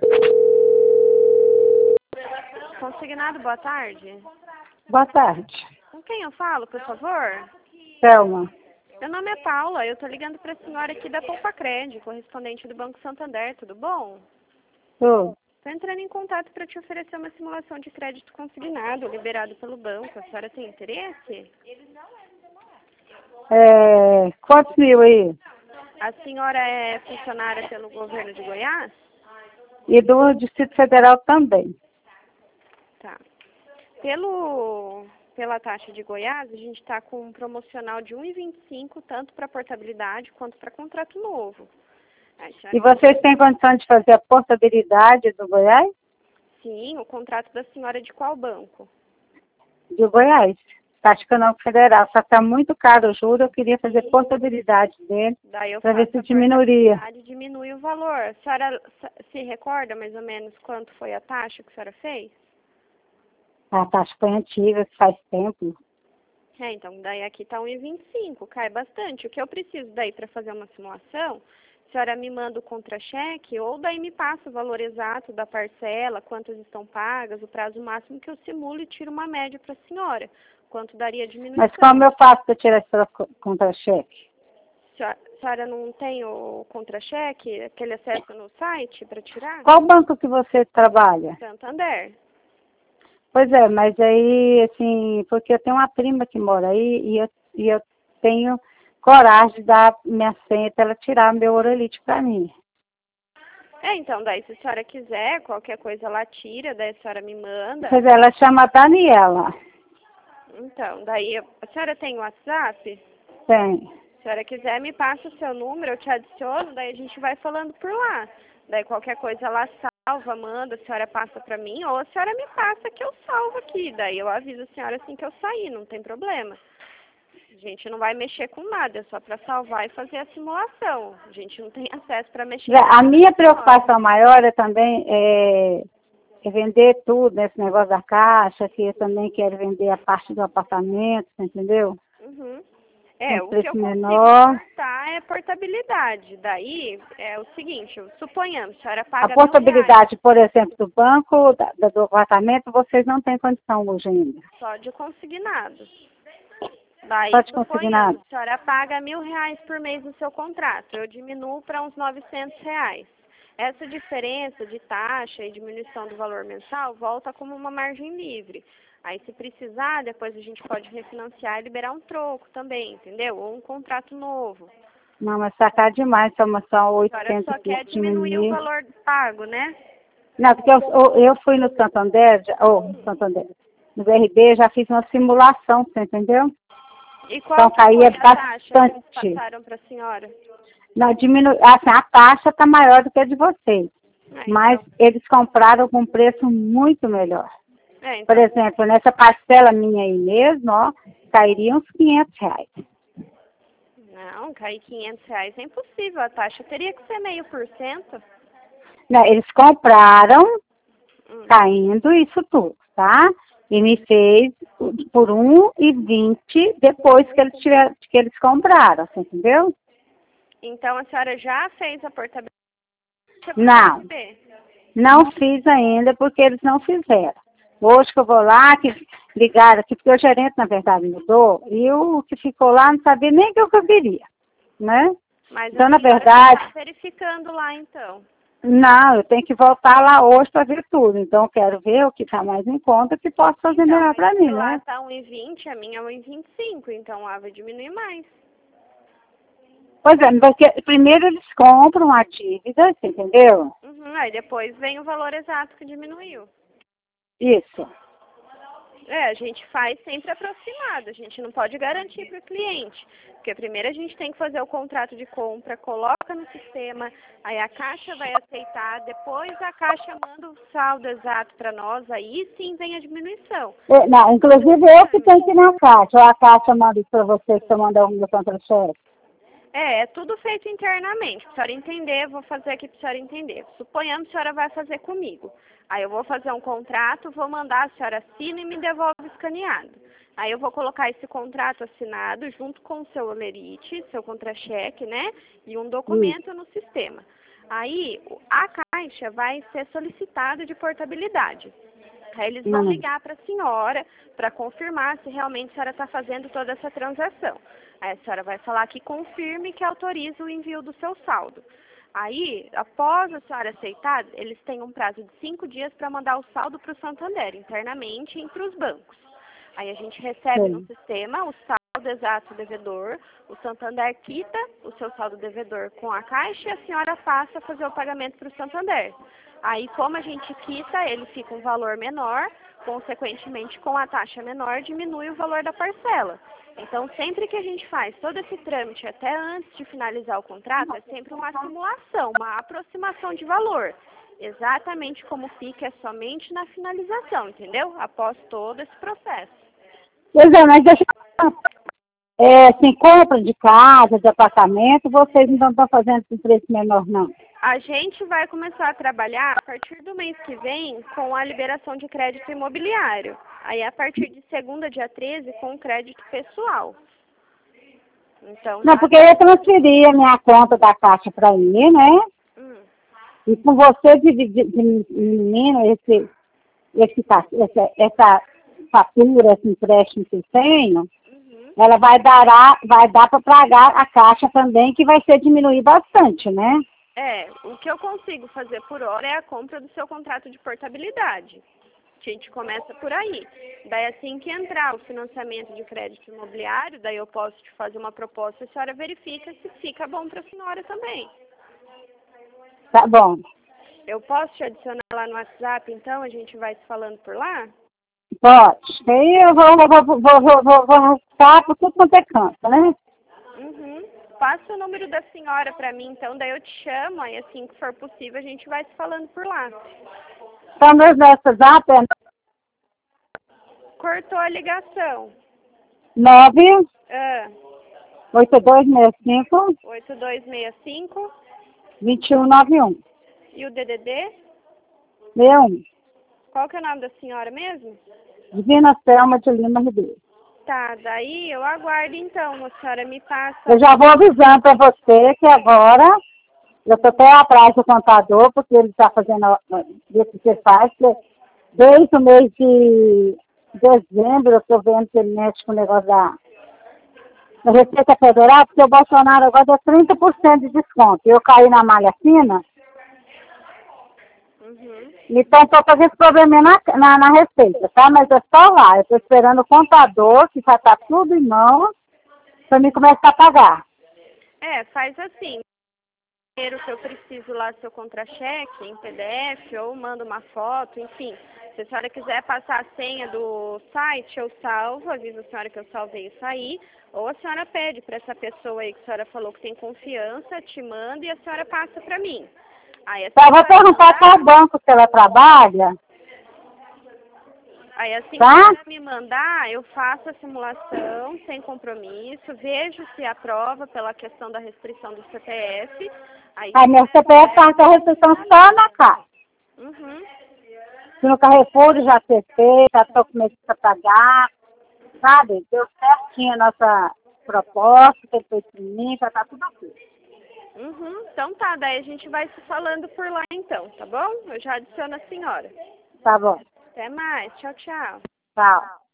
Consignado, boa tarde. Boa tarde. Com quem eu falo, por favor? Thelma. Meu nome é Paula, eu tô ligando para a senhora aqui da Poupa-Cred, correspondente do Banco Santander, tudo bom? Tô. Tô entrando em contato para te oferecer uma simulação de crédito consignado, liberado pelo banco. A senhora tem interesse? Quantos mil aí? A senhora é funcionária pelo governo de Goiás? E do Distrito Federal também. Tá. Pela taxa de Goiás, a gente está com um promocional de 1,25, tanto para portabilidade quanto para contrato novo. E vocês têm condição de fazer a portabilidade do Goiás? Sim, o contrato da senhora é de qual banco? Do Goiás. Taxa Econômica Federal. Só está muito caro o juro, eu queria fazer portabilidade dele para ver se diminuiria. Diminui o valor. A senhora se recorda mais ou menos quanto foi a taxa que a senhora fez? A taxa foi antiga, faz tempo. Então, daí aqui está 1,25, cai bastante. O que eu preciso daí para fazer uma simulação, a senhora me manda o contra-cheque ou daí me passa o valor exato da parcela, quantas estão pagas, o prazo máximo que eu simulo e tiro uma média para a senhora. Quanto daria a diminuição? Mas como eu faço para tirar esse contra-cheque? A senhora não tem o contra-cheque, aquele acesso no site para tirar? Qual banco que você trabalha? Santander. Pois é, mas aí, assim, porque eu tenho uma prima que mora aí e eu tenho coragem de dar minha senha para ela tirar meu orelite para mim. Então, daí se a senhora quiser, qualquer coisa ela tira, daí a senhora me manda. Pois é, ela chama Daniela. Então, daí, a senhora tem WhatsApp? Tem. Se a senhora quiser, me passa o seu número, eu te adiciono, daí a gente vai falando por lá. Daí qualquer coisa ela salva, manda, a senhora passa pra mim, ou a senhora me passa que eu salvo aqui. Daí eu aviso a senhora assim que eu sair, não tem problema. A gente não vai mexer com nada, é só para salvar e fazer a simulação. A gente não tem acesso para mexer. A minha preocupação maior também é vender tudo, nesse negócio da caixa, que eu também quero vender a parte do apartamento, entendeu? Uhum. Um O que eu preço consigo menor. é portabilidade. Daí, é o seguinte, suponhamos, a senhora paga A portabilidade, por exemplo, do banco, do apartamento, vocês não têm condição hoje ainda. Só de consignado. Daí, Só de suponhamos, consignado. a senhora paga R$1.000 por mês no seu contrato. Eu diminuo para uns R$900. Essa diferença de taxa e diminuição do valor mensal volta como uma margem livre. Aí, se precisar, depois a gente pode refinanciar e liberar um troco também, entendeu? Ou um contrato novo. Não, mas sacar demais, são A 800 senhora só quer diminuir o valor pago, né? Não, porque eu fui no Santander, no BRB, já fiz uma simulação, você entendeu? E qual Então caía foi a taxa que eles bastante. passaram para a senhora? Não, assim, a taxa está maior do que a de vocês. Mas Então. eles compraram com um preço muito melhor. Então. Por exemplo, nessa parcela minha aí mesmo, ó, cairia uns R$500. Não, cair R$500 é impossível. A taxa teria que ser 0,5%. Não, eles compraram caindo isso tudo, tá? E me fez por R$1,20 depois que eles compraram, você entendeu? Então a senhora já fez a portabilidade? Não, não fiz ainda porque eles não fizeram. Hoje que eu vou lá, que ligaram aqui, porque o gerente, na verdade, mudou, e o que ficou lá não sabia nem o que eu queria, né? Mas então, a na senhora verdade... está verificando lá, então? Não, eu tenho que voltar lá hoje para ver tudo. Então, eu quero ver o que está mais em conta, que posso fazer melhor para mim, lá né? está 1,20, a minha é 1,25, então lá vai diminuir mais. Pois é, porque primeiro eles compram a dívida, você entendeu? Aí depois vem o valor exato que diminuiu. Isso. A gente faz sempre aproximado, a gente não pode garantir para o cliente. Porque primeiro a gente tem que fazer o contrato de compra, coloca no sistema, aí a Caixa vai aceitar, depois a Caixa manda o saldo exato para nós, aí sim vem a diminuição. Não, inclusive eu que tenho que ir na Caixa, ou a Caixa manda isso para você que você manda um do contra-cheque. É tudo feito internamente. Para a senhora entender, eu vou fazer aqui para a senhora entender. Suponhamos que a senhora vai fazer comigo. Aí eu vou fazer um contrato, vou mandar, a senhora assina e me devolve escaneado. Aí eu vou colocar esse contrato assinado junto com o seu olerite, seu contra-cheque, né? E um documento no sistema. Aí, a Caixa vai ser solicitada de portabilidade. Aí eles vão ligar para a senhora para confirmar se realmente a senhora está fazendo toda essa transação. Aí a senhora vai falar que confirme que autoriza o envio do seu saldo. Aí, após a senhora aceitar, eles têm um prazo de 5 dias para mandar o saldo para o Santander, internamente entre os bancos. Aí a gente recebe no sistema o saldo exato do devedor, o Santander quita o seu saldo devedor com a Caixa e a senhora passa a fazer o pagamento para o Santander. Aí, como a gente quita, ele fica um valor menor, consequentemente, com a taxa menor, diminui o valor da parcela. Então, sempre que a gente faz todo esse trâmite, até antes de finalizar o contrato, é sempre uma simulação, uma aproximação de valor. Exatamente como fica é somente na finalização, entendeu? Após todo esse processo. Pois é, mas deixa eu... assim, compra de casa, de apartamento, vocês não estão fazendo com preço menor, não? A gente vai começar a trabalhar a partir do mês que vem com a liberação de crédito imobiliário. Aí, a partir de segunda, dia 13, com o crédito pessoal. Então, não, porque eu transferi a minha conta da Caixa para mim, né? E com você diminuindo essa fatura, esse empréstimo que eu tenho, ela vai dar para pagar a Caixa também, que vai ser diminuir bastante, né? O que eu consigo fazer por hora é a compra do seu contrato de portabilidade. A gente começa por aí. Daí, assim que entrar o financiamento de crédito imobiliário, daí eu posso te fazer uma proposta e a senhora verifica se fica bom para a senhora também. Tá bom. Eu posso te adicionar lá no WhatsApp, então? A gente vai se falando por lá? Pode. Aí eu vou ficar por tudo quanto é canto, né? Passa o número da senhora para mim, então, daí eu te chamo, aí assim que for possível a gente vai se falando por lá. Então, meu WhatsApp é... Cortou a ligação. 9... 8265... 8265... 2191. E o DDD? 61. Qual que é o nome da senhora mesmo? Divina Selma de Lima Ribeiro. Tá, daí eu aguardo então, a senhora me passa... Eu já vou avisando para você que agora eu estou até atrás do contador, porque ele está fazendo o que você faz, desde o mês de dezembro eu estou vendo que ele mexe com o negócio da Receita Federal, porque o Bolsonaro agora deu 30% de desconto. Eu caí na malha fina, então estou com esse probleminha na Receita, tá? Mas é só lá, eu estou esperando o contador, que já está tudo em mãos, para mim começar a pagar. Faz assim. Primeiro que eu preciso lá seu contra-cheque em PDF, ou mando uma foto, enfim. Se a senhora quiser passar a senha do site, eu salvo, aviso a senhora que eu salvei isso aí, ou a senhora pede para essa pessoa aí que a senhora falou que tem confiança, te manda e a senhora passa para mim. Aí, Tá, vou perguntar qual banco que ela trabalha. Aí assim que ela me mandar, eu faço a simulação sem compromisso, vejo se aprova pela questão da restrição do CPF. Aí meu CPF está com a restrição só na casa. Se no Carrefour já acertei, já estou começando a pagar, sabe? Deu certinho a nossa proposta, que ele fez para mim, já está tudo aqui. Então tá, daí a gente vai se falando por lá então, tá bom? Eu já adiciono a senhora. Tá bom. Até mais, tchau, tchau. Tchau.